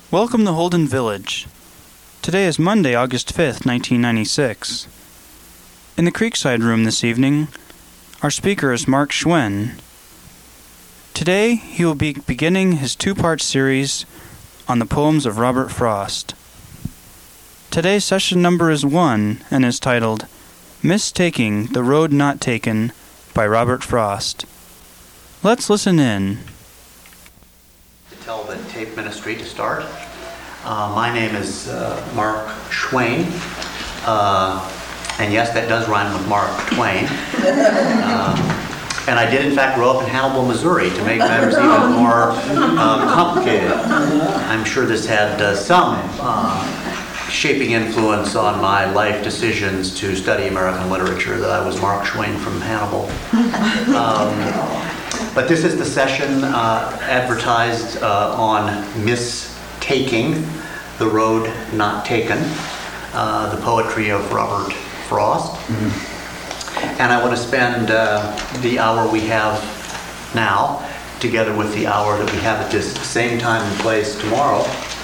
Welcome to Holden Village. Today is Monday, August 5th, 1996. In the Creekside Room this evening, our speaker is Mark Schwen. Today, he will be beginning his two-part series on the poems of Robert Frost. Today's session number is 1 and is titled, Mistaking the Road Not Taken by Robert Frost. Let's listen in. Tell the tape ministry to start. My name is Mark Schwen, and yes, that does rhyme with Mark Twain. And I did in fact grow up in Hannibal, Missouri, to make matters even more complicated. I'm sure this had some shaping influence on my life decisions to study American literature, that I was Mark Schwen from Hannibal. But this is the session advertised on Mistaking the Road Not Taken, the poetry of Robert Frost. Mm-hmm. And I want to spend the hour we have now, together with the hour that we have at this same time and place tomorrow,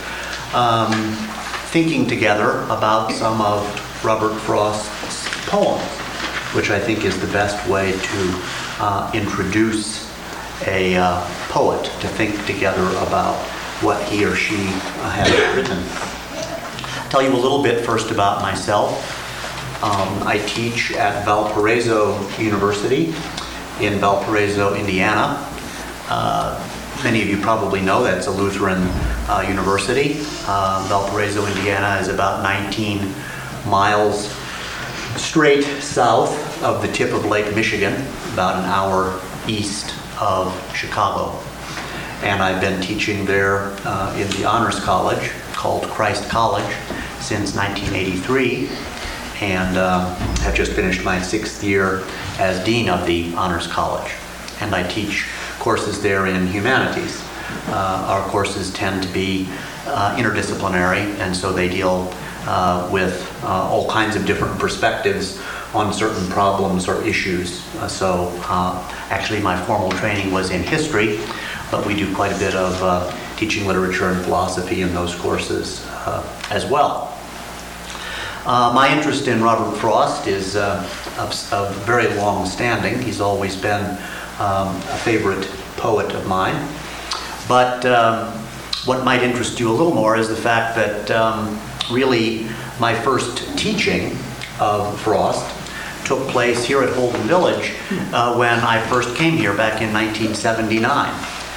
thinking together about some of Robert Frost's poems, which I think is the best way to introduce a poet, to think together about what he or she has written. I'll tell you a little bit first about myself. I teach at Valparaiso University in Valparaiso, Indiana. Many of you probably know that's a Lutheran university. Valparaiso, Indiana is about 19 miles straight south of the tip of Lake Michigan, about an hour east of Chicago. And I've been teaching there in the Honors College, called Christ College, since 1983, and have just finished my 6th year as Dean of the Honors College. And I teach courses there in humanities. Our courses tend to be interdisciplinary, and so they deal with all kinds of different perspectives on certain problems or issues. Actually my formal training was in history, but we do quite a bit of teaching literature and philosophy in those courses as well. My interest in Robert Frost is of very long standing. He's always been a favorite poet of mine. But what might interest you a little more is the fact that really my first teaching of Frost took place here at Holden Village when I first came here back in 1979.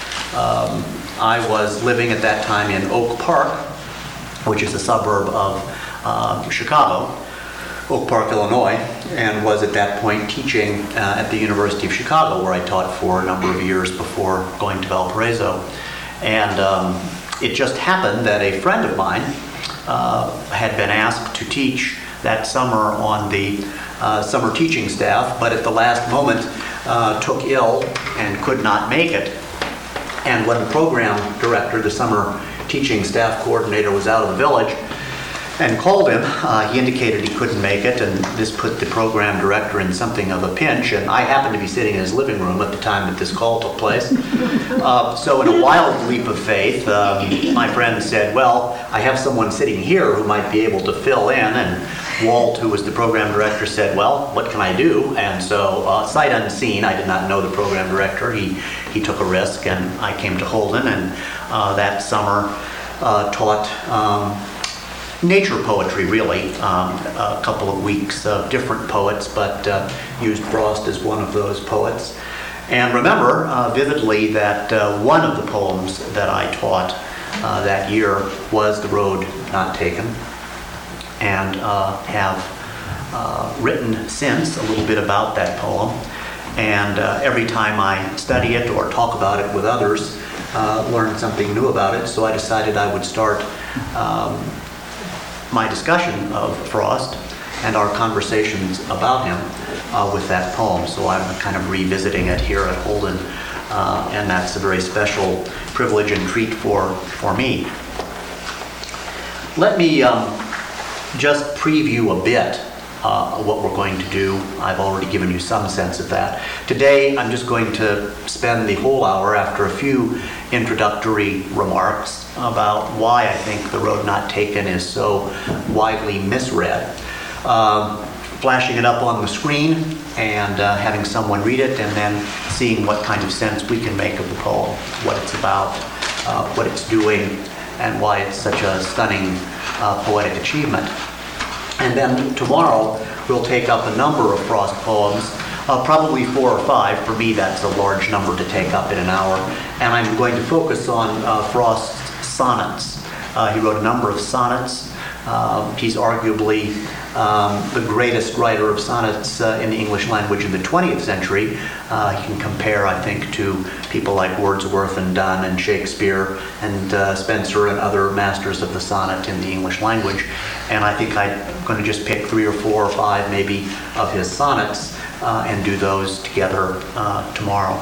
I was living at that time in Oak Park, which is a suburb of Chicago, Oak Park, Illinois, and was at that point teaching at the University of Chicago, where I taught for a number of years before going to Valparaiso. And it just happened that a friend of mine had been asked to teach that summer on the summer teaching staff, but at the last moment took ill and could not make it. And when the program director, the summer teaching staff coordinator, was out of the village and called him, he indicated he couldn't make it, and this put the program director in something of a pinch. And I happened to be sitting in his living room at the time that this call took place. So in a wild leap of faith, my friend said, well, I have someone sitting here who might be able to fill in. And Walt, who was the program director, said, well, what can I do? And so sight unseen, I did not know the program director. He took a risk, and I came to Holden, and that summer taught nature poetry, really. A couple of weeks of different poets, but used Frost as one of those poets. And remember vividly that one of the poems that I taught that year was The Road Not Taken, and have written since a little bit about that poem. And every time I study it or talk about it with others, learn something new about it. So I decided I would start my discussion of Frost and our conversations about him with that poem. So I'm kind of revisiting it here at Holden, and that's a very special privilege and treat for me. Let me just preview a bit what we're going to do. I've already given you some sense of that. Today, I'm just going to spend the whole hour after a few introductory remarks about why I think The Road Not Taken is so widely misread. Flashing it up on the screen and having someone read it, and then seeing what kind of sense we can make of the poem, what it's about, what it's doing, and why it's such a stunning poetic achievement. And then tomorrow, we'll take up a number of Frost poems, probably 4 or 5. For me, that's a large number to take up in an hour. And I'm going to focus on Frost's sonnets. He wrote a number of sonnets. He's arguably the greatest writer of sonnets in the English language in the 20th century. He can compare, I think, to people like Wordsworth and Donne and Shakespeare and Spenser and other masters of the sonnet in the English language. And I think I'm going to just pick 3 or 4 or 5 maybe of his sonnets and do those together tomorrow.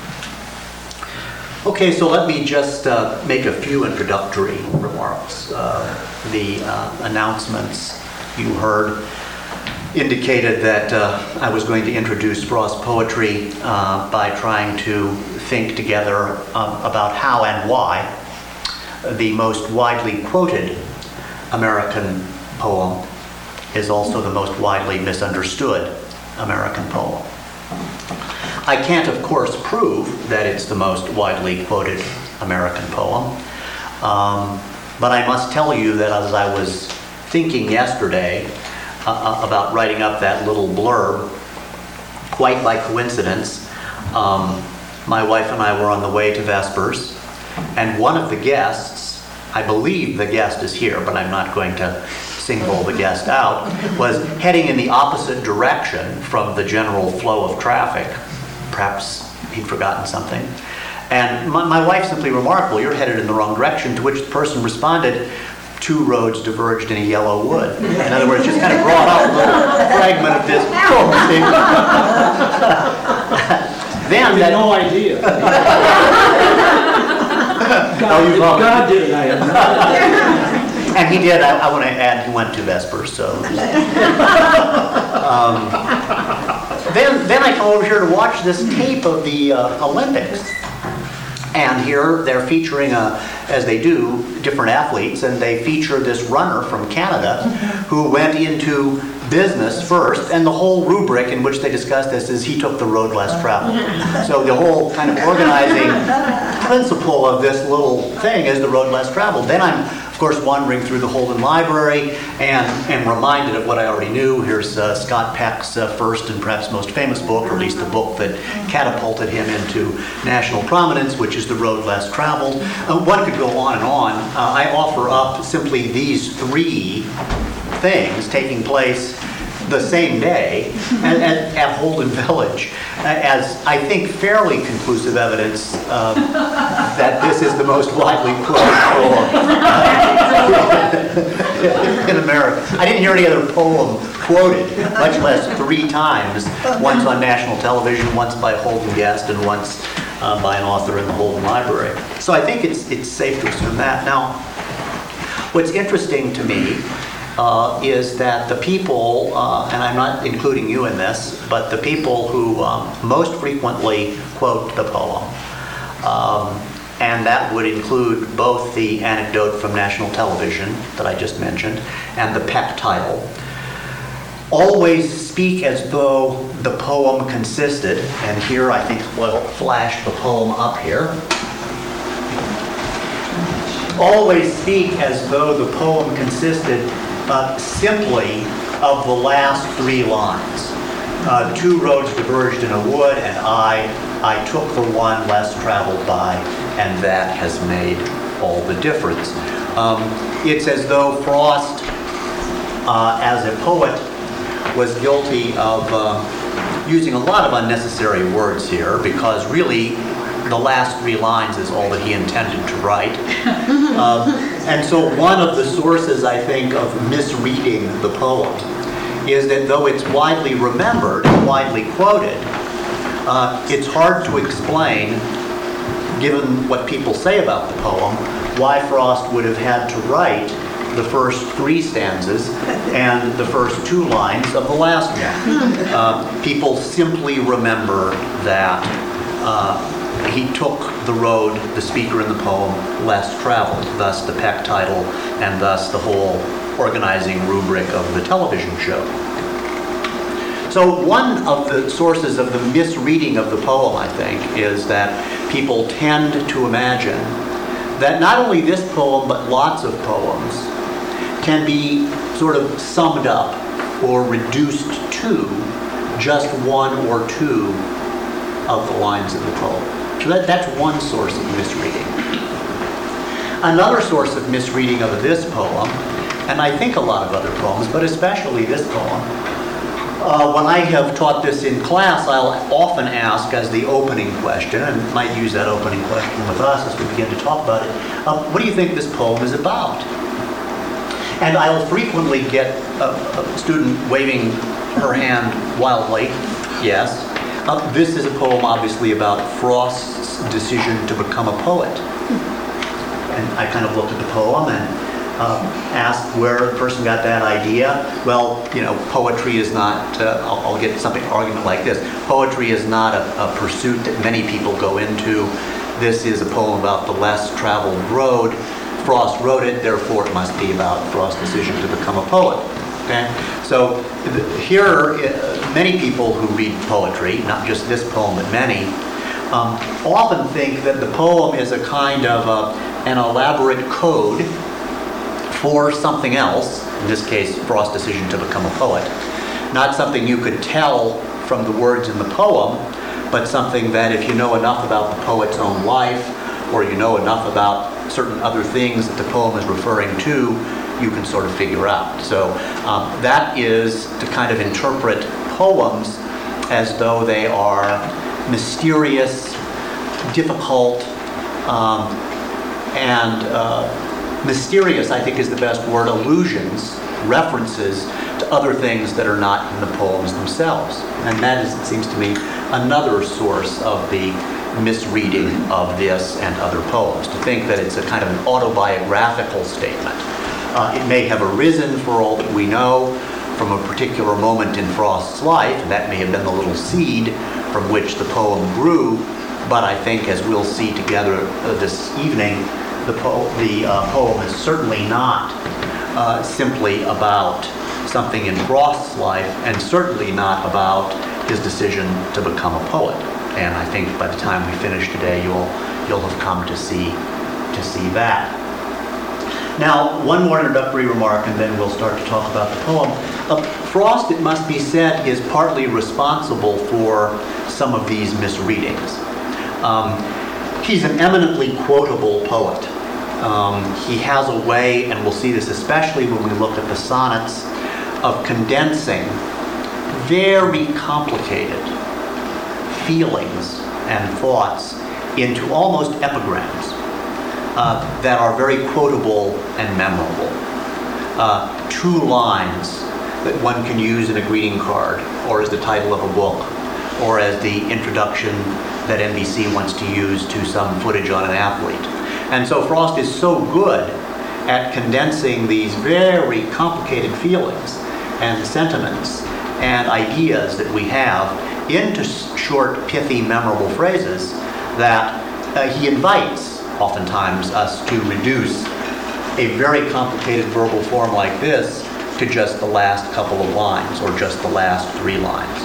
Okay, so let me just make a few introductory remarks. The announcements you heard indicated that I was going to introduce Frost poetry by trying to think together about how and why the most widely quoted American poem is also the most widely misunderstood American poem. I can't, of course, prove that it's the most widely quoted American poem, but I must tell you that as I was thinking yesterday about writing up that little blurb, quite by coincidence, my wife and I were on the way to Vespers, and one of the guests, I believe the guest is here, but I'm not going to single the guest out, was heading in the opposite direction from the general flow of traffic. Perhaps he'd forgotten something. And my wife simply remarked, "Well, you're headed in the wrong direction," to which the person responded, "Two roads diverged in a yellow wood." In other words, just kind of brought up a little fragment of this poem. Then that, no idea. God did it, I have no. And he did, I want to add, he went to Vespers, so. Then I come over here to watch this tape of the Olympics. And here they're featuring, as they do, different athletes, and they feature this runner from Canada who went into business first, and the whole rubric in which they discuss this is he took the road less traveled. So the whole kind of organizing principle of this little thing is the road less traveled. Then I'm, of course, wandering through the Holden Library and reminded of what I already knew. Here's Scott Peck's first and perhaps most famous book, or at least the book that catapulted him into national prominence, which is The Road Less Traveled. One could go on and on. I offer up simply these 3 things taking place the same day at Holden Village as, I think, fairly conclusive evidence that this is the most widely quoted poem in America. I didn't hear any other poem quoted, much less 3 times, once on national television, once by a Holden guest, and once by an author in the Holden Library. So I think it's safe to assume that. Now, what's interesting to me is that the people, and I'm not including you in this, but the people who most frequently quote the poem, and that would include both the anecdote from national television that I just mentioned and the Peck title, always speak as though the poem consisted, and here I think we'll flash the poem up here, always speak as though the poem consisted simply of the last 3 lines. 2 roads diverged in a wood, and I took the one less traveled by, and that has made all the difference. It's as though Frost, as a poet, was guilty of using a lot of unnecessary words here, because really the last 3 lines is all that he intended to write. And so one of the sources, I think, of misreading the poem is that though it's widely remembered, widely quoted, it's hard to explain, given what people say about the poem, why Frost would have had to write the first 3 stanzas and the first 2 lines of the last one. People simply remember that he took the road, the speaker in the poem, less traveled, thus the Peck title, and thus the whole organizing rubric of the television show. So one of the sources of the misreading of the poem, I think, is that people tend to imagine that not only this poem, but lots of poems can be sort of summed up or reduced to just 1 or 2 of the lines in the poem. So that's one source of misreading. Another source of misreading of this poem, and I think a lot of other poems, but especially this poem, when I have taught this in class, I'll often ask as the opening question, and might use that opening question with us as we begin to talk about it, what do you think this poem is about? And I'll frequently get a student waving her hand wildly, yes. This is a poem obviously about Frost's decision to become a poet. And I kind of looked at the poem and asked where the person got that idea. Well, poetry is not, I'll get something, argument like this. Poetry is not a pursuit that many people go into. This is a poem about the less traveled road. Frost wrote it, therefore it must be about Frost's decision to become a poet. Okay? So here, many people who read poetry, not just this poem, but many, often think that the poem is a kind of an elaborate code for something else, in this case, Frost's decision to become a poet. Not something you could tell from the words in the poem, but something that if you know enough about the poet's own life, or you know enough about certain other things that the poem is referring to, you can sort of figure out. So that is to kind of interpret poems as though they are mysterious, difficult, and mysterious, I think is the best word, allusions, references to other things that are not in the poems themselves. And that is, it seems to me, another source of the misreading of this and other poems, to think that it's a kind of an autobiographical statement. It may have arisen, for all that we know, from a particular moment in Frost's life, and that may have been the little seed from which the poem grew, but I think, as we'll see together this evening, the poem is certainly not simply about something in Frost's life, and certainly not about his decision to become a poet. And I think by the time we finish today, you'll have come to see that. Now, one more introductory remark, and then we'll start to talk about the poem. Frost, it must be said, is partly responsible for some of these misreadings. He's an eminently quotable poet. He has a way, and we'll see this especially when we look at the sonnets, of condensing very complicated feelings and thoughts into almost epigrams that are very quotable and memorable. 2 lines that one can use in a greeting card, or as the title of a book, or as the introduction that NBC wants to use to some footage on an athlete. And so Frost is so good at condensing these very complicated feelings and sentiments and ideas that we have into short, pithy, memorable phrases that he invites, oftentimes, us to reduce a very complicated verbal form like this to just the last couple of lines, or just the last 3 lines.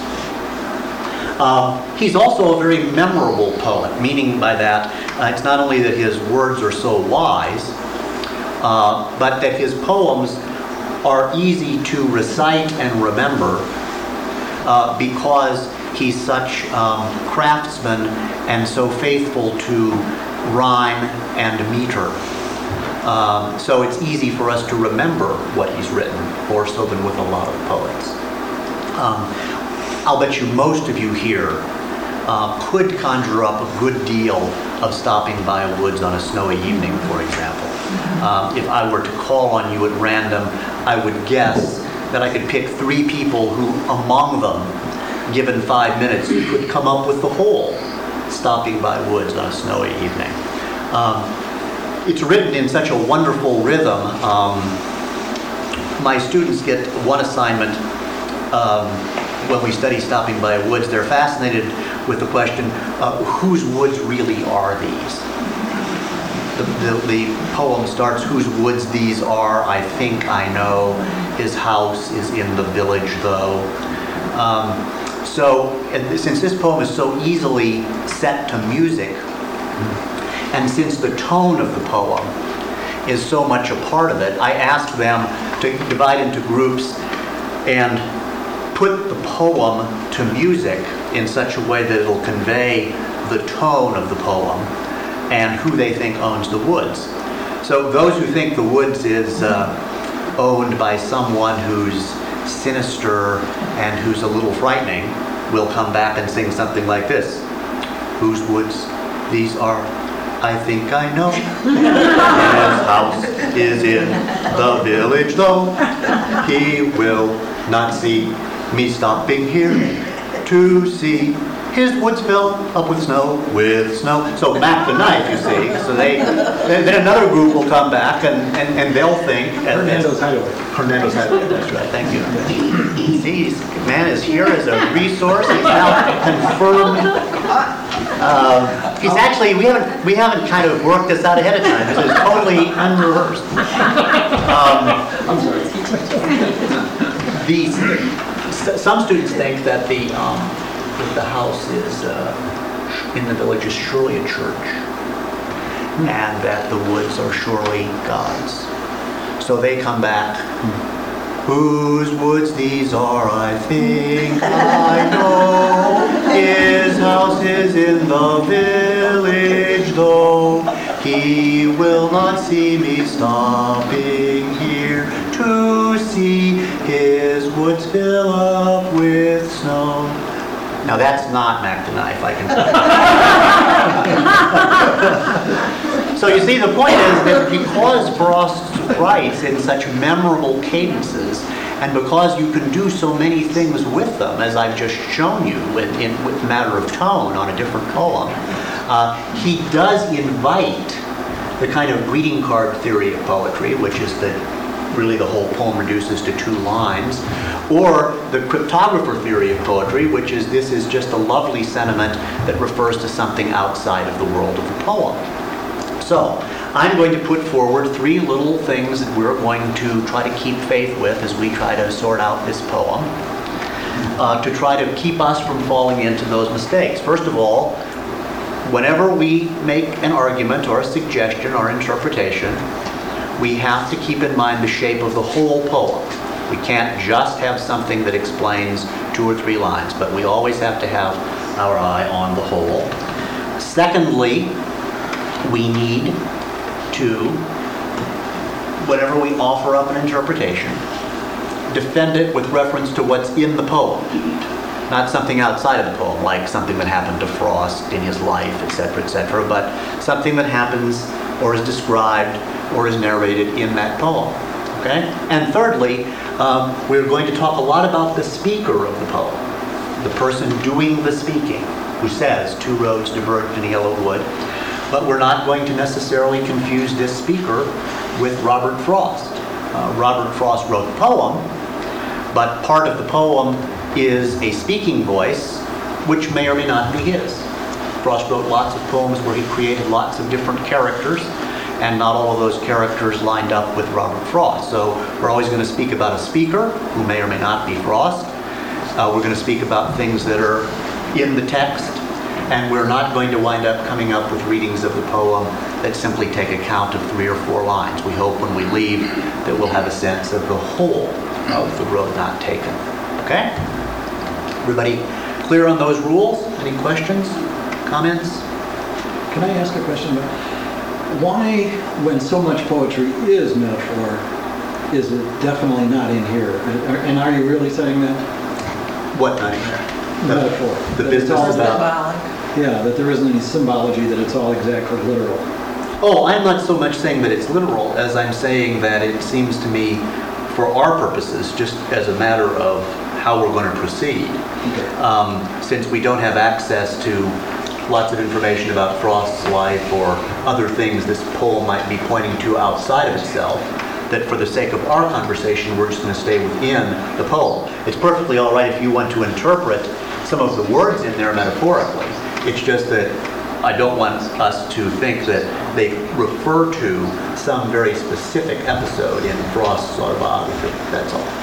He's also a very memorable poet, meaning by that, it's not only that his words are so wise, but that his poems are easy to recite and remember because he's such craftsman and so faithful to rhyme and meter. So it's easy for us to remember what he's written, more so than with a lot of poets. I'll bet you most of you here could conjure up a good deal of stopping by woods on a snowy evening, for example. If I were to call on you at random, I would guess that I could pick 3 people who, among them, given 5 minutes, could come up with the whole stopping by woods on a snowy evening. It's written in such a wonderful rhythm my students get one assignment when we study stopping by woods. They're fascinated with the question, whose woods really are these? The poem starts, whose woods these are, I think I know, his house is in the village though. And since this poem is so easily set to music, and since the tone of the poem is so much a part of it, I asked them to divide into groups and put the poem to music in such a way that it'll convey the tone of the poem and who they think owns the woods. So those who think the woods is owned by someone who's sinister and who's a little frightening will come back and sing something like this. Whose woods these are, I think I know. His house is in the village though. He will not see me stopping here to see his woods fill up with snow, So Mac the Knife, you see. So then another group will come back and they'll think. Hernando's Hideaway. Hernando's Hideaway, that's right, thank you. See, this man is here as a resource. He's now confirmed. He's actually, we haven't kind of worked this out ahead of time. This is totally unrehearsed. I'm sorry. Some students think that the house is in the village is surely a church, and that the woods are surely God's. So they come back. Whose woods these are, I think I know. His house is in the village though. He will not see me stopping here to see his woods fill up with snow. Now that's not Mac the Knife, I can tell you. So you see, the point is that because Frost writes in such memorable cadences, and because you can do so many things with them, as I've just shown you with matter of tone on a different poem, he does invite the kind of greeting card theory of poetry, which is that really the whole poem reduces to 2 lines, or the cryptographer theory of poetry, which is this is just a lovely sentiment that refers to something outside of the world of the poem. So I'm going to put forward 3 little things that we're going to try to keep faith with as we try to sort out this poem, to try to keep us from falling into those mistakes. First of all, whenever we make an argument or a suggestion or interpretation, we have to keep in mind the shape of the whole poem. We can't just have something that explains 2 or 3 lines, but we always have to have our eye on the whole. Secondly, we need to, whenever we offer up an interpretation, defend it with reference to what's in the poem, not something outside of the poem, like something that happened to Frost in his life, etc., but something that happens or is described or is narrated in that poem. Okay? And thirdly, we're going to talk a lot about the speaker of the poem, the person doing the speaking, who says, 2 roads diverged in a yellow wood. But we're not going to necessarily confuse this speaker with Robert Frost. Robert Frost wrote the poem, but part of the poem is a speaking voice, which may or may not be his. Frost wrote lots of poems where he created lots of different characters, and not all of those characters lined up with Robert Frost. So we're always going to speak about a speaker, who may or may not be Frost. We're going to speak about things that are in the text, and we're not going to wind up coming up with readings of the poem that simply take account of 3 or 4 lines. We hope when we leave that we'll have a sense of the whole of the road not taken. Okay? Everybody clear on those rules? Any questions? Comments? Can I ask a question about why, when so much poetry is metaphor, is it definitely not in here? And are you really saying that? What not in here? Metaphor. The That business it's all is about. Yeah, that there isn't any symbology, that it's all exactly literal. Oh, I'm not so much saying that it's literal as I'm saying that it seems to me, for our purposes, just as a matter of how we're going to proceed, since we don't have access to lots of information about Frost's life or other things this poem might be pointing to outside of itself, that for the sake of our conversation, we're just going to stay within the poem. It's perfectly all right if you want to interpret some of the words in there metaphorically. It's just that I don't want us to think that they refer to some very specific episode in Frost's autobiography. That's all.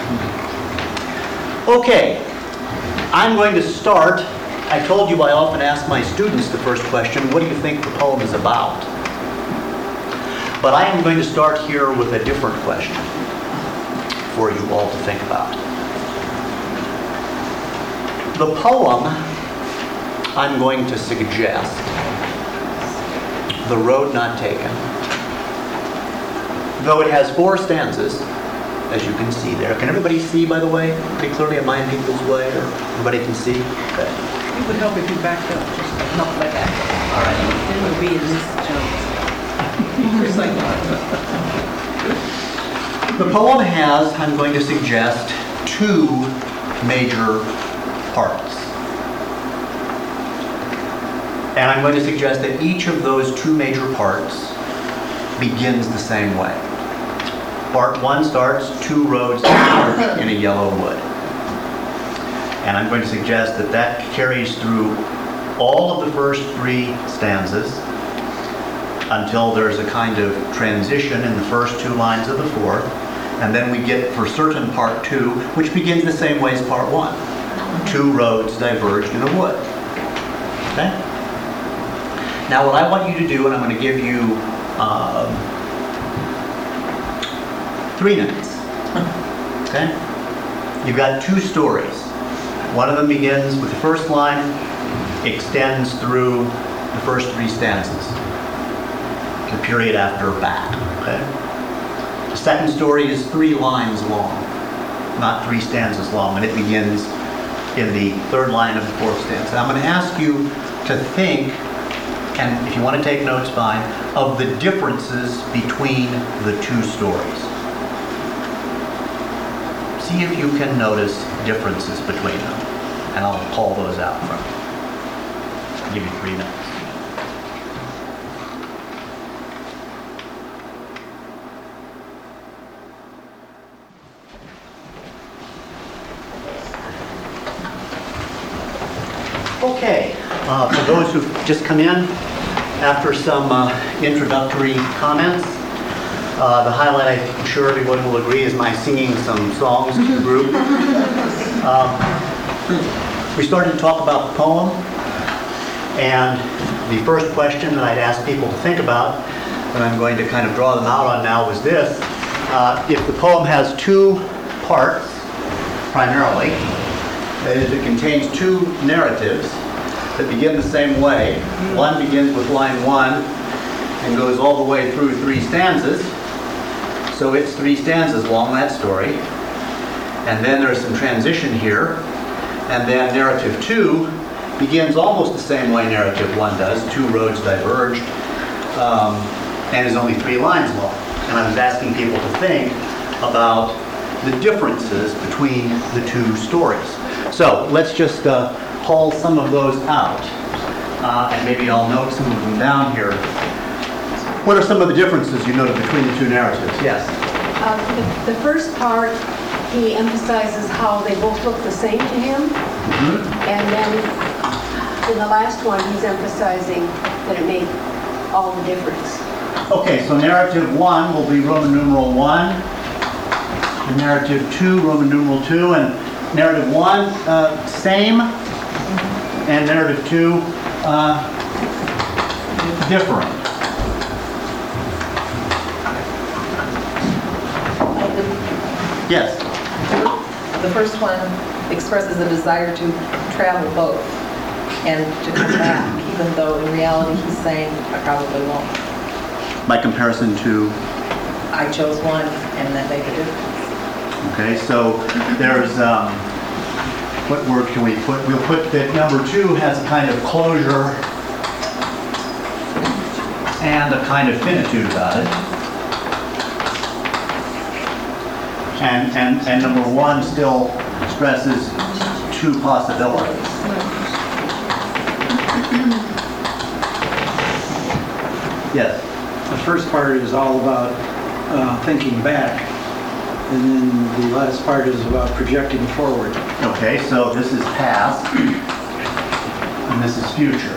Okay, I'm going to start. I told you I often ask my students the first question, what do you think the poem is about? But I am going to start here with a different question for you all to think about. The poem I'm going to suggest, The Road Not Taken, though it has 4 stanzas, as you can see there. Can everybody see, by the way, pretty clearly at my people's way, or everybody can see? Okay. It would help if you backed up, just not like that. All right. It would be in this jump. Just like that. The poem has, I'm going to suggest, 2 major parts. And I'm going to suggest that each of those 2 major parts begins the same way. Part 1 starts, 2 roads diverge in a yellow wood. And I'm going to suggest that that carries through all of the first 3 stanzas until there's a kind of transition in the first 2 lines of the 4th. And then we get, for certain, part 2, which begins the same way as part 1. 2 roads diverged in a wood. Okay? Now what I want you to do, and I'm going to give you 3 minutes. Okay? You've got 2 stories. One of them begins with the first line, extends through the first 3 stanzas. The period after back. Okay? The second story is 3 lines long, not 3 stanzas long, and it begins in the 3rd line of the 4th stanza. I'm going to ask you to think, and if you want to take notes, fine, of the differences between the 2 stories. See if you can notice differences between them, and I'll call those out from you. I'll give you 3 minutes. Okay, for those who've just come in, after some introductory comments, the highlight, I'm sure everyone will agree, is my singing some songs to the group. We started to talk about the poem, and the first question that I'd ask people to think about, and I'm going to kind of draw them out on now, was this. If the poem has 2 parts, primarily, that is, it contains 2 narratives that begin the same way. One begins with line 1 and goes all the way through 3 stanzas. So it's 3 stanzas long, that story. And then there's some transition here. And then narrative 2 begins almost the same way narrative 1 does. 2 roads diverged, and is only 3 lines long. And I was asking people to think about the differences between the 2 stories. So let's just haul some of those out, and maybe I'll note some of them down here. What are some of the differences you noted between the 2 narratives? Yes? The first part, he emphasizes how they both look the same to him, and then in the last one, he's emphasizing that it made all the difference. Okay, so narrative 1 will be Roman numeral 1, and narrative 2, Roman numeral 2, and narrative 1, same, and narrative 2, different. Yes? The first one expresses a desire to travel both and to come back, even though in reality he's saying, I probably won't. By comparison to? I chose one, and that made a difference. Okay, so there's, what word can we put? We'll put that number 2 has a kind of closure and a kind of finitude about it. And number 1 still stresses 2 possibilities. Yes. The first part is all about thinking back. And then the last part is about projecting forward. Okay, so this is past, and this is future.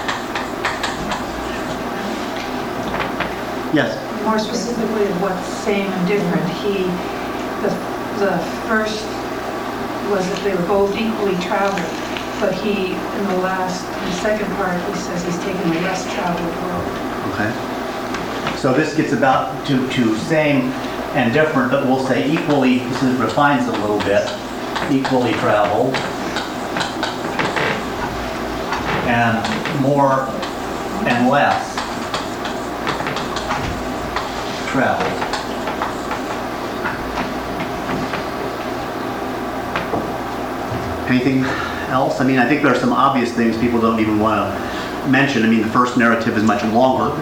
Yes? More specifically, what's same and different, the first was that they were both equally traveled, but in the second part, he says he's taking the less traveled road. Okay. So this gets about to same and different, but we'll say equally, this refines it a little bit, equally traveled, and more and less traveled. Anything else? I mean, I think there are some obvious things people don't even want to mention. I mean, the first narrative is much longer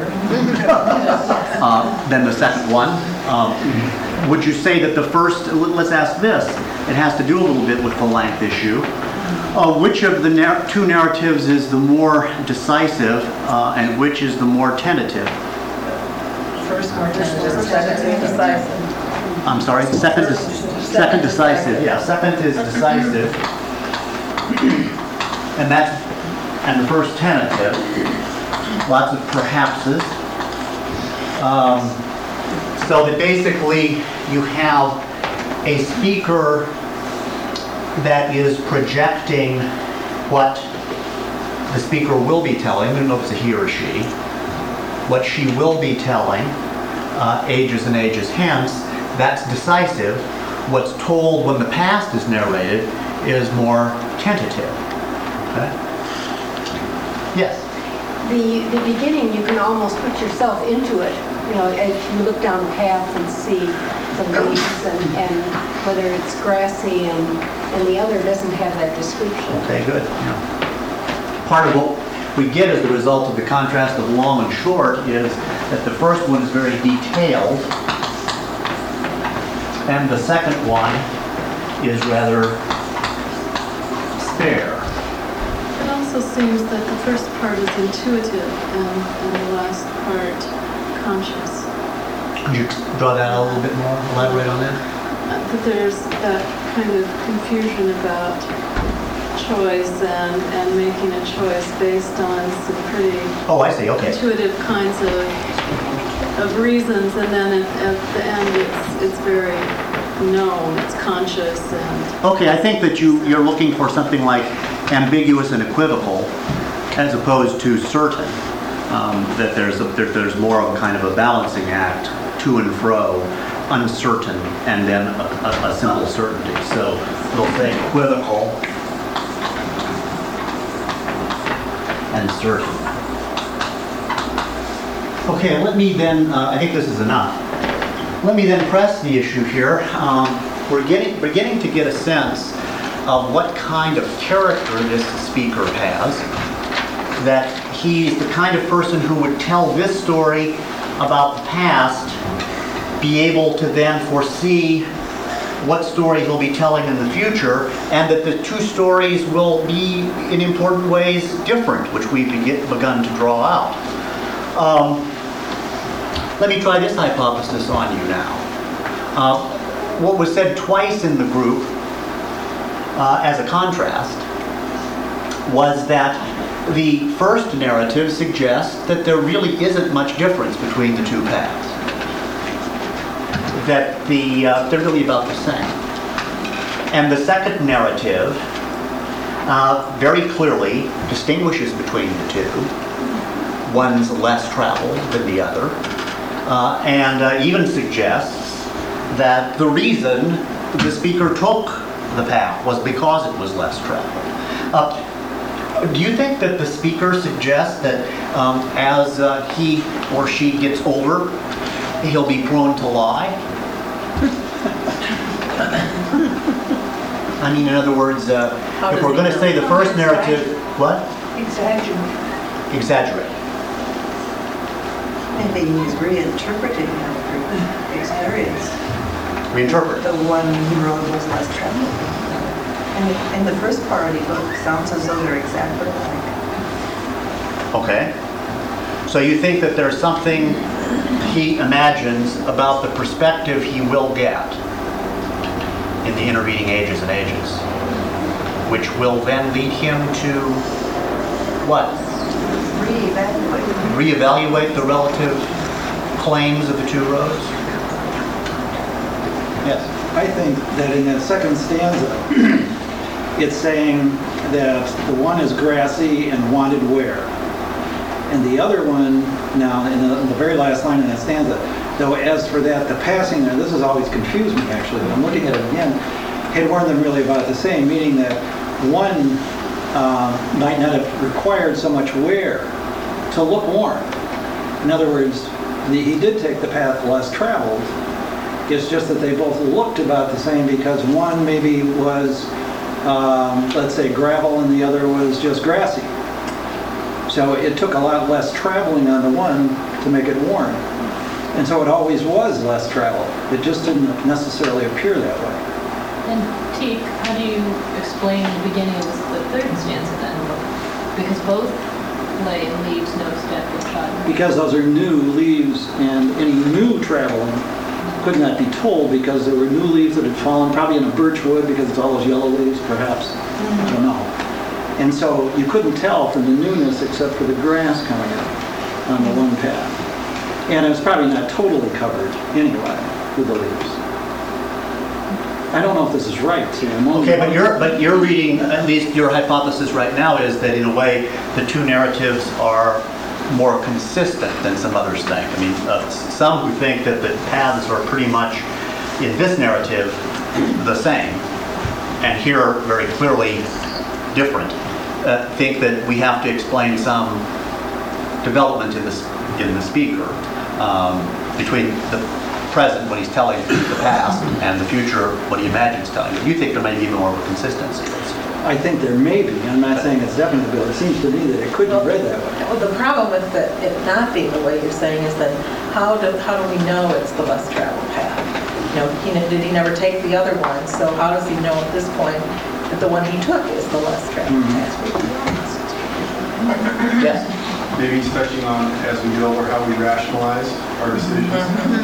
than the second one. Would you say that the first, let's ask this, it has to do a little bit with the length issue. Which of the two narratives is the more decisive and which is the more tentative? First more tentative, second decisive. I'm sorry, second decisive. Yeah, second is decisive. And the first tentative. Lots of perhapses. So that basically you have a speaker that is projecting what the speaker will be telling. I don't know if it's a he or she. What she will be telling ages and ages hence, that's decisive. What's told when the past is narrated is more tentative. Okay? Yes? The beginning, you can almost put yourself into it. You know, as you look down the path and see the leaves and whether it's grassy and the other doesn't have that description. Okay, good. Yeah. Part of what we get as the result of the contrast of long and short is that the first one is very detailed and the second one is rather spare. It also seems that the first part is intuitive and the last part conscious. Could you draw that out a little bit more, elaborate on that? That there's that kind of confusion about choice and making a choice based on some pretty Oh, I see, okay. intuitive kinds of reasons, and then at the end it's very known, it's conscious and... Okay, I think that you're looking for something like ambiguous and equivocal as opposed to certain. That there's more of a kind of a balancing act, to and fro, uncertain, and then a simple certainty. So we'll say equivocal and certain. Okay, let me then, I think this is enough. Let me then press the issue here. We're beginning to get a sense of what kind of character this speaker has, that he's the kind of person who would tell this story about the past, be able to then foresee what story he'll be telling in the future, and that the two stories will be in important ways different, which we've begun to draw out. Let me try this hypothesis on you now. What was said twice in the group as a contrast was that the first narrative suggests that there really isn't much difference between the two paths. That they're really about the same. And the second narrative very clearly distinguishes between the two. One's less traveled than the other. And even suggests that the reason the speaker took the path was because it was less traveled. Do you think that the speaker suggests that as he or she gets older, he'll be prone to lie? I mean, in other words, if we're going to say the first narrative, what? Exaggerate. Exaggerate. Maybe he's reinterpreting after experience. Reinterpret. The one he wrote was less traveled. And in the first part of the book, sounds as though they're exactly alike. Okay. So you think that there's something he imagines about the perspective he will get in the intervening ages and ages, which will then lead him to what? Reevaluate the relative claims of the two roads? Yes. I think that in that second stanza, it's saying that the one is grassy and wanted where. And the other one, now in the very last line in that stanza, though as for that, the passing there, this has always confused me actually, but I'm looking at it again, had warned them really about the same, meaning that one might not have required so much wear to look worn. In other words, he did take the path less traveled. It's just that they both looked about the same because one maybe was, let's say, gravel and the other was just grassy. So it took a lot less traveling on the one to make it worn. And so it always was less travel. It just didn't necessarily appear that way. And Teak, how do you explain the beginning of the third stanza then? Because both lay in leaves, no step was trodden. Because those are new leaves, and any new traveling could not be told because there were new leaves that had fallen, probably in a birch wood because it's all those yellow leaves, perhaps. I don't know. And so you couldn't tell from the newness except for the grass coming up on the one path. And it was probably not totally covered anyway with the leaves. I don't know if this is right, Sam. Okay, but you're reading, at least your hypothesis right now is that in a way the two narratives are more consistent than some others think. I mean, some who think that the paths are pretty much in this narrative the same, and here very clearly different, think that we have to explain some development in the speaker between the present when he's telling the past and the future when he imagines telling it. You think there may be more of a consistency? I think there may be. I'm not saying it's definite, but it seems to me that it could be read that way. Well, the problem with it not being the way you're saying is then how do we know it's the less traveled path? You know, did he never take the other one? So how does he know at this point that the one he took is the less traveled path? Yes. Maybe he's touching on as we go over how we rationalize our decisions.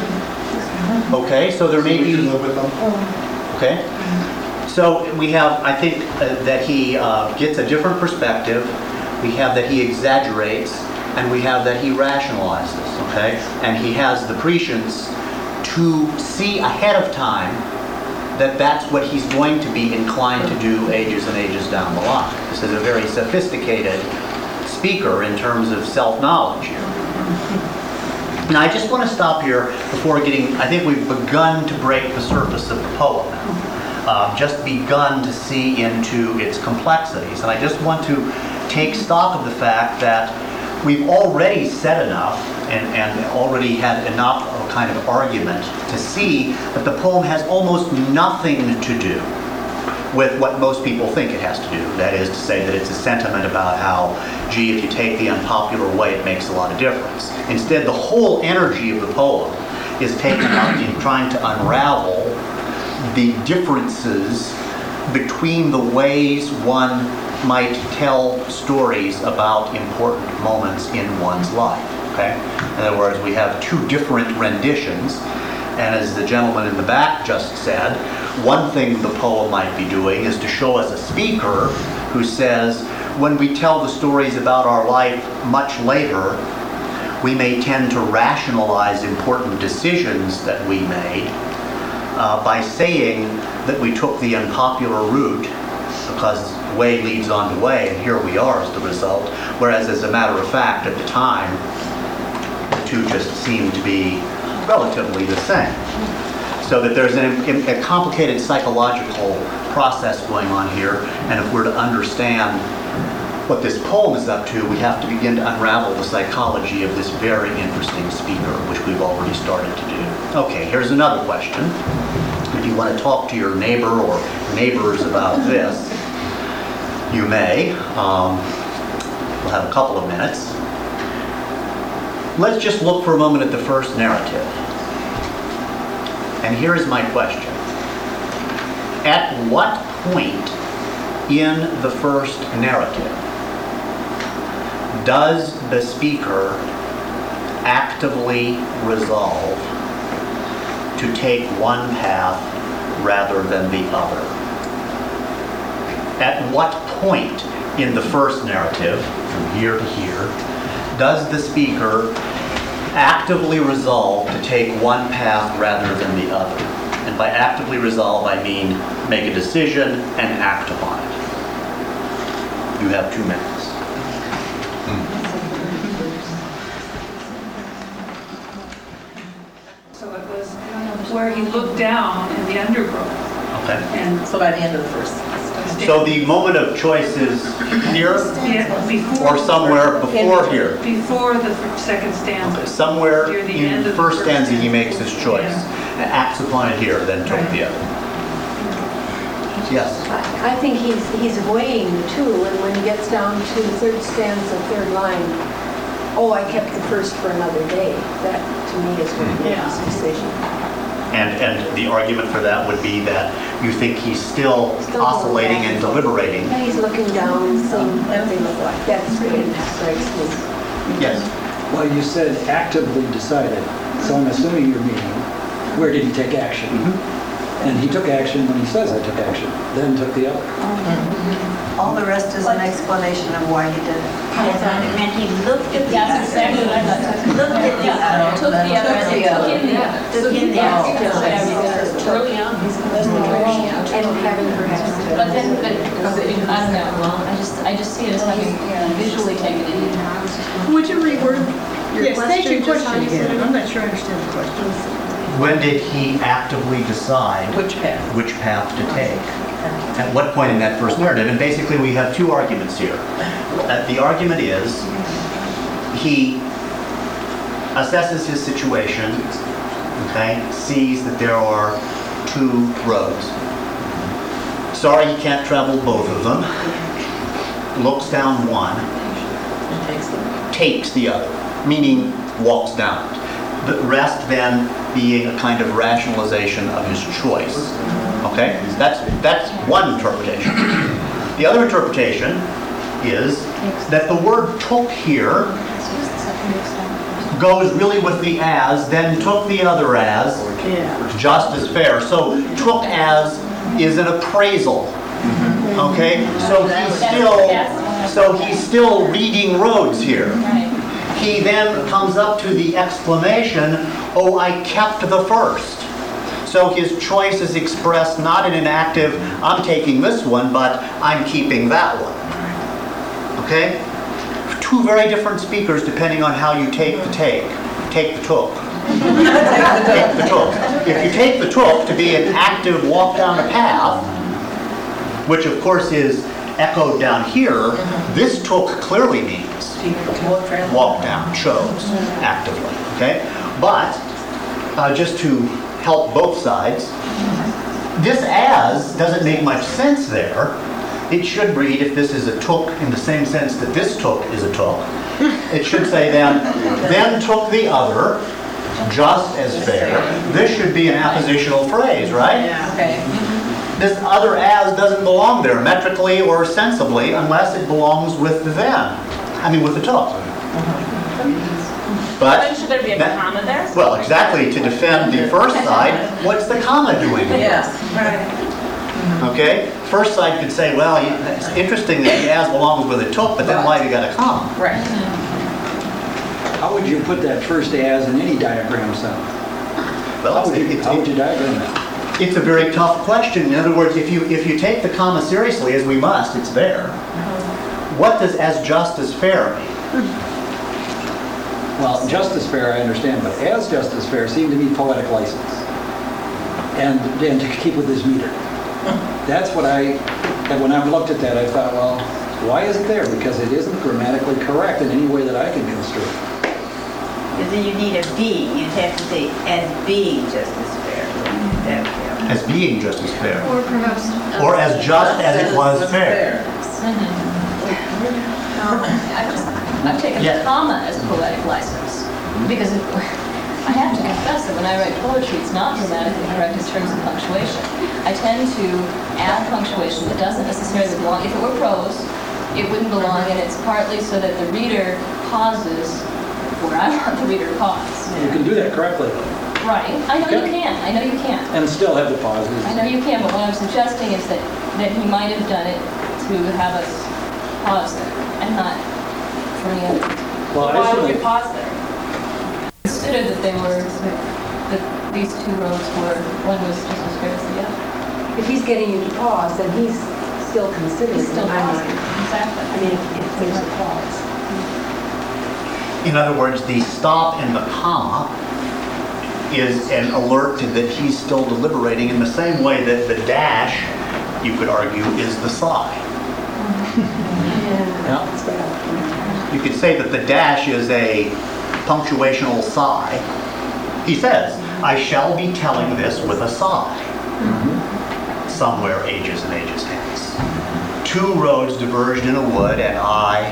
Okay, so there may We be. can live with them. Okay. So we have, I think, that he gets a different perspective. We have that he exaggerates, and we have that he rationalizes. Okay, and he has the prescience to see ahead of time that that's what he's going to be inclined to do ages and ages down the line. This is a very sophisticated speaker in terms of self-knowledge here. Now, I just want to stop here before getting, I think we've begun to break the surface of the poem now. Just begun to see into its complexities. And I just want to take stock of the fact that we've already said enough and already had enough of a kind of argument to see that the poem has almost nothing to do with what most people think it has to do. That is to say that it's a sentiment about how, gee, if you take the unpopular way, it makes a lot of difference. Instead, the whole energy of the poem is taken out in trying to unravel the differences between the ways one might tell stories about important moments in one's life. Okay? In other words, we have two different renditions, and as the gentleman in the back just said, one thing the poem might be doing is to show us a speaker who says, when we tell the stories about our life much later, we may tend to rationalize important decisions that we made by saying that we took the unpopular route because way leads on to way, and here we are as the result. Whereas as a matter of fact, at the time, the two just seemed to be relatively the same. So that there's a complicated psychological process going on here, and if we're to understand what this poem is up to, we have to begin to unravel the psychology of this very interesting speaker, which we've already started to do. Okay, here's another question. If you want to talk to your neighbor or neighbors about this, you may. We'll have a couple of minutes. Let's just look for a moment at the first narrative. And here is my question. At what point in the first narrative does the speaker actively resolve to take one path rather than the other? At what point in the first narrative, from here to here, does the speaker actively resolve to take one path rather than the other? And by actively resolve, I mean make a decision and act upon it. You have 2 minutes. So it was where he looked down in the undergrowth. Okay. And So by the end of the first. So the moment of choice is here before. or somewhere before here? Before the second stanza. Okay, somewhere Near the in end the of first stanza he makes his choice. Yeah. And acts upon it here, then took Right. the other. Yes? I think he's weighing the two, and when he gets down to the third stanza, third line, oh, I kept the first for another day. That, to me, is what he makes his decision. And the argument for that would be that you think he's still oscillating and deliberating. And he's looking down, seeing what they look like. That's what strikes me. Yes. Well, you said actively decided, so I'm assuming you're meaning, where did he take action? And he took action when he says I took action, then took the other. All the rest is an explanation of why he did it. And he looked at the That's exactly what I thought. Looked at the other. Took the other, and then took in the other. Took in the other. Early on. And having perhaps. But then, I don't know, well, I just see it as having visually taken it in. Would you reword your Yes, state your question question? again. I'm not sure I understand the question. When did he actively decide Which path? which path to take? At what point in that first narrative? And basically we have 2 arguments here. The argument is he assesses his situation, okay, sees that there are 2 roads. Sorry he can't travel both of them. Looks down one, takes the other, meaning walks down it. The rest then being a kind of rationalization of his choice. Okay? That's one interpretation. The other interpretation is that the word took here goes really with the as, then took the other as, just as fair. So took as is an appraisal. Okay? So he's still reading roads here. He then comes up to the exclamation, oh, I kept the first. So his choice is expressed not in an active, I'm taking this one, but I'm keeping that one. Okay? 2 very different speakers depending on how you take the take. Take the took. Take the took. If you take the took to be an active walk down a path, which of course is echoed down here, this took clearly means walk down, chose, actively, okay? But, just to help both sides, this as doesn't make much sense there. It should read, if this is a took in the same sense that this took is a took, it should say then took the other, just as fair. This should be an appositional phrase, right? Okay. This other as doesn't belong there, metrically or sensibly, unless it belongs with the then. I mean, with the took. But Should there be a comma there? well, exactly, to defend the first side, what's the comma doing? Yes. Okay? First side could say, well, it's interesting that the as belongs with a took, but then why have you got a comma? Right. How would you put that first as in any diagram sound? Well, How would you diagram that? it's a very tough question. In other words, if you take the comma seriously, as we must, it's there. What does as just as fair mean? Well, just as fair, I understand, but as just as fair seemed to be poetic license. And to keep with his meter. That's what and when I looked at that, I thought, well, why is it there? Because it isn't grammatically correct in any way that I can construe it. Because then you need a being, you'd have to say as being just as fair. As being just as fair. Or perhaps. Or as just as it was fair. I've taken Yeah. the comma as poetic license, because I have to confess that when I write poetry, it's not grammatically correct in terms of punctuation. I tend to add punctuation that doesn't necessarily belong. If it were prose, it wouldn't belong, and it's partly so that the reader pauses where I want the reader to pause. You can do that correctly, though, Right. I know you can. I know you can. and still have the pauses. I know you can, but what I'm suggesting is that he might have done it to have us pause there and not for any other. Well, Why I would you should pause there? Consider that that these two roads were, one was just as good as the other. If he's getting you to pause, then he's still considering. It's still in my pausing. mind. Exactly. I mean, if there's a pause. In other words, the stop and the comma is an alert to that he's still deliberating in the same way that the dash, you could argue, is the sigh. Yeah. You could say that the dash is a punctuational sigh. He says, I shall be telling this with a sigh. Somewhere ages and ages hence. Two roads diverged in a wood, and I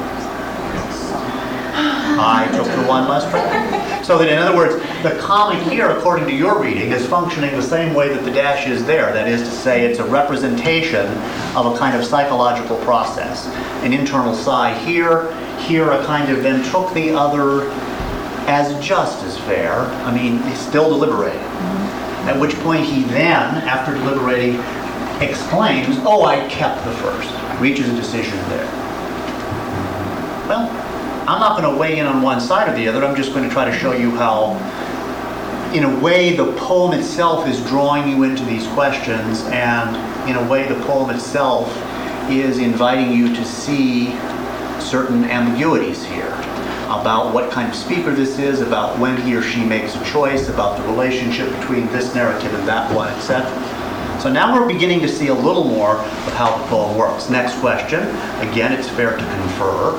took the one less traveled. So that, in other words, the comma here, according to your reading, is functioning the same way that the dash is there. That is to say, it's a representation of a kind of psychological process. An internal sigh here a kind of then took the other as just as fair. I mean, he's still deliberating. At which point he then, after deliberating, exclaims, oh, I kept the first. Reaches a decision there. Well, I'm not going to weigh in on one side or the other. I'm just going to try to show you how, in a way, the poem itself is drawing you into these questions, and in a way, the poem itself is inviting you to see certain ambiguities here about what kind of speaker this is, about when he or she makes a choice, about the relationship between this narrative and that one, etc. So now we're beginning to see a little more of how the poem works. Next question. Again, it's fair to confer.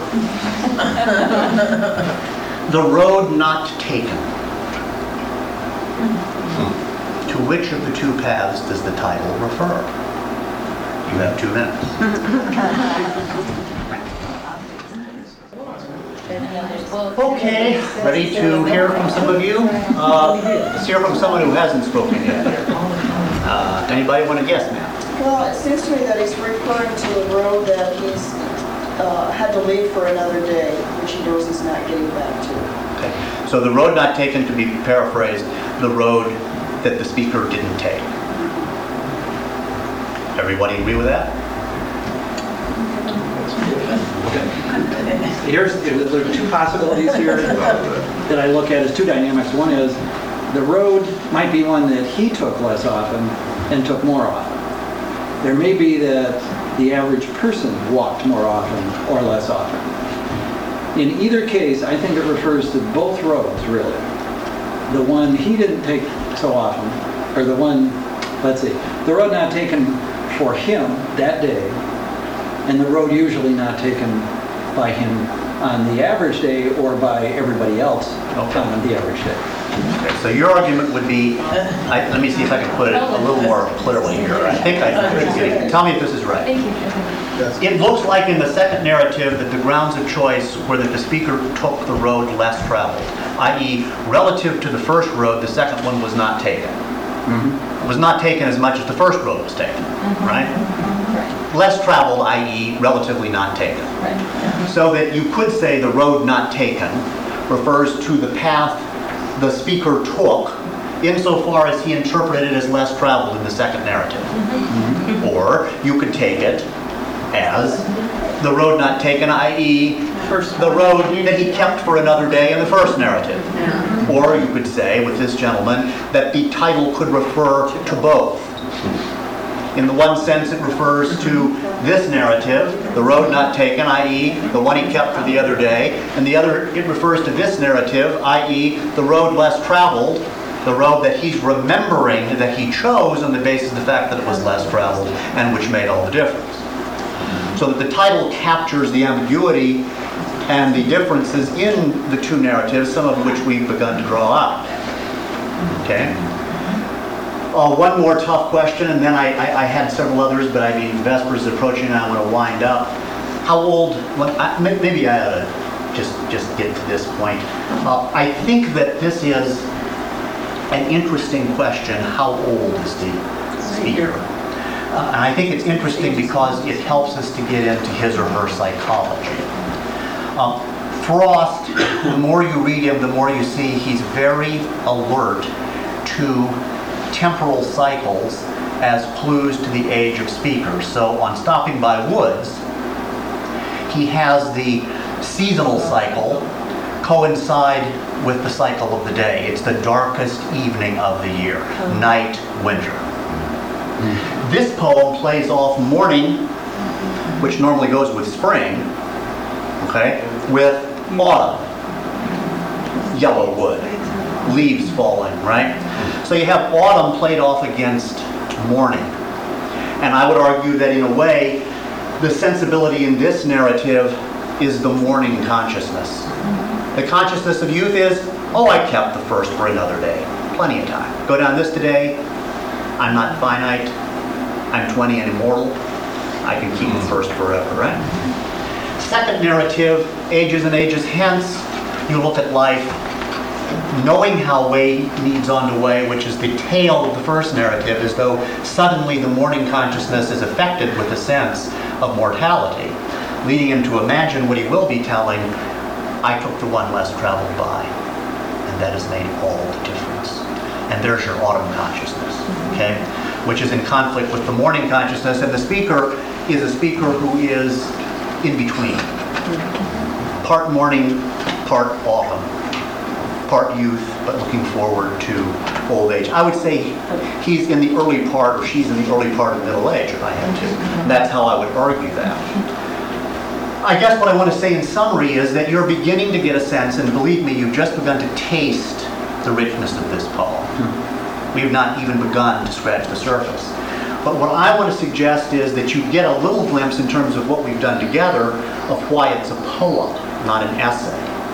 The road not taken. To which of the two paths does the title refer? You have 2 minutes. Okay, ready to hear from some of you? Let's hear from someone who hasn't spoken yet. Anybody want to guess now? Well, it seems to me that he's referring to a road that he's had to leave for another day, which he knows he's not getting back to. Okay. So the road not taken, to be paraphrased, the road that the speaker didn't take. Everybody agree with that? There are 2 possibilities here that I look at as 2 dynamics. One is the road might be one that he took less often and took more often. There may be that the average person walked more often or less often. In either case, I think it refers to both roads, really. The one he didn't take so often, or the one, let's see, the road not taken for him that day, and the road usually not taken by him on the average day or by everybody else on the average day. Okay, so your argument would be, let me see if I can put it a little more clearly here. I think I can. Tell me if this is right. Thank you. It looks like in the second narrative that the grounds of choice were that the speaker took the road less traveled, i.e. relative to the first road, the second one was not taken. It was not taken as much as the first road was taken, right? Less traveled, i.e. relatively not taken. So that you could say the road not taken refers to the path the speaker took insofar as he interpreted it as less traveled in the second narrative. Or you could take it as the road not taken, i.e. the road that he kept for another day in the first narrative. Or you could say, with this gentleman, that the title could refer to both. In the one sense, it refers to this narrative, the road not taken, i.e. the one he kept for the other day, and the other, it refers to this narrative, i.e. the road less traveled, the road that he's remembering that he chose on the basis of the fact that it was less traveled, and which made all the difference. So that the title captures the ambiguity and the differences in the 2 narratives, some of which we've begun to draw out. Okay? One more tough question, and then I had several others, but I mean, Vesper's approaching, and I want to wind up. How old, maybe I ought to just get to this point. I think that this is an interesting question. How old is the speaker? And I think it's interesting because it helps us to get into his or her psychology. Frost the more you read him, the more you see he's very alert to temporal cycles as clues to the age of speakers. So on Stopping by Woods, he has the seasonal cycle coincide with the cycle of the day. It's the darkest evening of the year, night, winter. This poem plays off morning, which normally goes with spring, okay, with autumn, yellow wood, leaves falling, right? So you have autumn played off against morning. And I would argue that in a way, the sensibility in this narrative is the morning consciousness. The consciousness of youth is, oh, I kept the first for another day. Plenty of time. Go down this today. I'm not finite. I'm 20 and immortal. I can keep the first forever, right? Second narrative, ages and ages hence, you look at life knowing how way leads on to way, which is the tail of the first narrative, as though suddenly the morning consciousness is affected with a sense of mortality, leading him to imagine what he will be telling, I took the one less traveled by, and that has made all the difference. And there's your autumn consciousness, okay? Which is in conflict with the morning consciousness, and the speaker is a speaker who is in between. Part morning, part autumn. Part youth, but looking forward to old age. I would say he's in the early part, or she's in the early part of middle age, if I had to. That's how I would argue that. I guess what I want to say in summary is that you're beginning to get a sense, and believe me, you've just begun to taste the richness of this poem. We have not even begun to scratch the surface. But what I want to suggest is that you get a little glimpse in terms of what we've done together of why it's a poem, not an essay.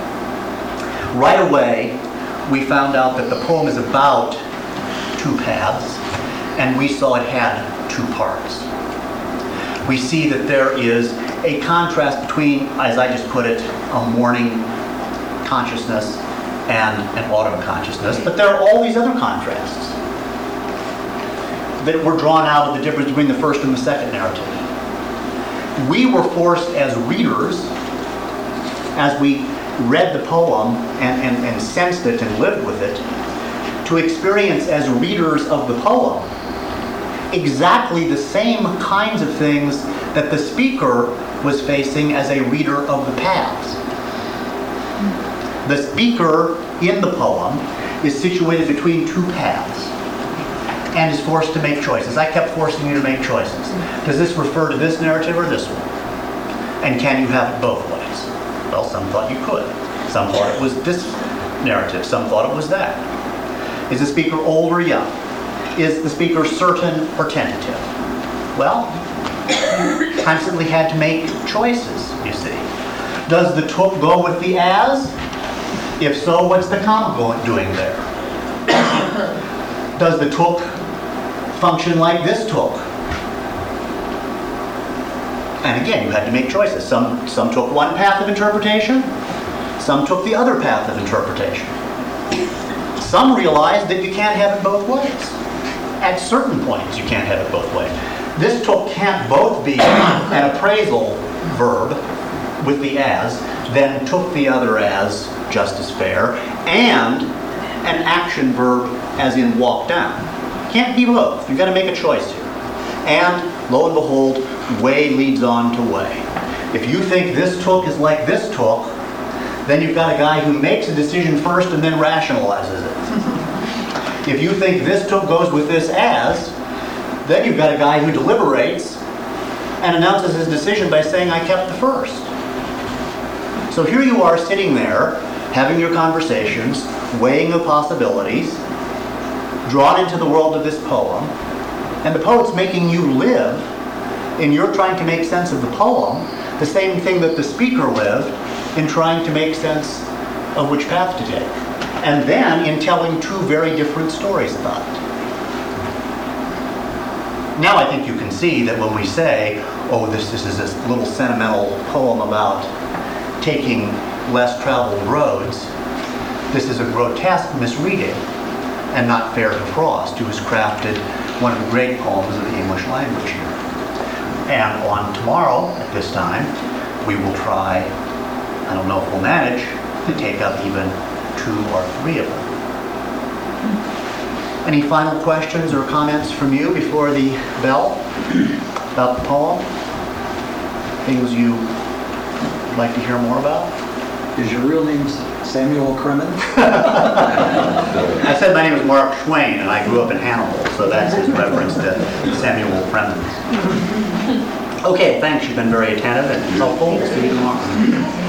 Right away, we found out that the poem is about two paths, and we saw it had two parts. We see that there is a contrast between, as I just put it, a morning consciousness and an autumn consciousness, but there are all these other contrasts that were drawn out of the difference between the first and the second narrative. We were forced as readers, as we read the poem and sensed it and lived with it, to experience as readers of the poem exactly the same kinds of things that the speaker was facing as a reader of the paths. The speaker in the poem is situated between two paths and is forced to make choices. I kept forcing you to make choices. Does this refer to this narrative or this one? And can you have it both ways? Well, some thought you could. Some thought it was this narrative. Some thought it was that. Is the speaker old or young? Is the speaker certain or tentative? Well, you constantly had to make choices, you see. Does the took go with the as? If so, what's the comma doing there? Does the took function like this took? And again, you had to make choices. Some took one path of interpretation. Some took the other path of interpretation. Some realized that you can't have it both ways. At certain points, you can't have it both ways. This took can't both be an appraisal verb with the as, then took the other as just as fair, and an action verb as in walk down. Can't be both. You've got to make a choice here. And lo and behold, way leads on to way. If you think this took is like this took, then you've got a guy who makes a decision first and then rationalizes it. If you think this took goes with this as, then you've got a guy who deliberates and announces his decision by saying, I kept the first. So here you are sitting there, having your conversations, weighing the possibilities, drawn into the world of this poem, and the poet's making you live, and you're trying to make sense of the poem, the same thing that the speaker lived in trying to make sense of which path to take. And then in telling two very different stories about it. Now I think you can see that when we say, oh, this is this little sentimental poem about taking less traveled roads, this is a grotesque misreading and not fair to Frost, who has crafted one of the great poems of the English language here. And on tomorrow, at this time, we will try, I don't know if we'll manage, take up even 2 or 3 of them. Any final questions or comments from you before the bell about the poem? Things you'd like to hear more about? Is your real name Samuel Kremen? I said my name is Mark Schwain, and I grew up in Hannibal, so that's his reference to Samuel Kremen. Okay, thanks. You've been very attentive and helpful. We'll see you tomorrow.